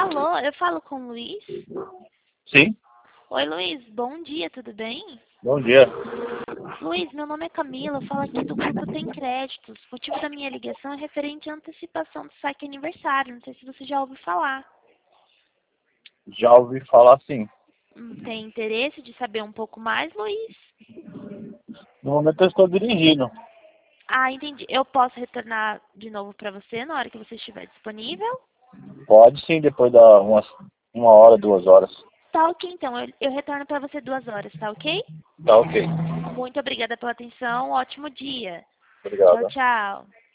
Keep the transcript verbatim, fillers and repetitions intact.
Alô, eu falo com o Luiz? Sim, Oi, Luiz, bom dia, tudo bem? bom dia. Luiz, meu nome é Camila, eu falo aqui do grupo Tem Créditos. O motivo da minha ligação é referente à antecipação do saque aniversário. Não sei se você já ouviu falar. Já ouvi falar sim. Hum, Tem interesse de saber um pouco mais, Luiz? No momento eu estou dirigindo. Ah, entendi. Eu posso retornar de novo para você na hora que você estiver disponível? Pode sim, depois da umas uma hora, duas horas. Tá ok, então. Eu, eu retorno para você duas horas, tá ok? Tá ok. Muito obrigada pela atenção. Ótimo dia. Tchau, Obrigado. tchau.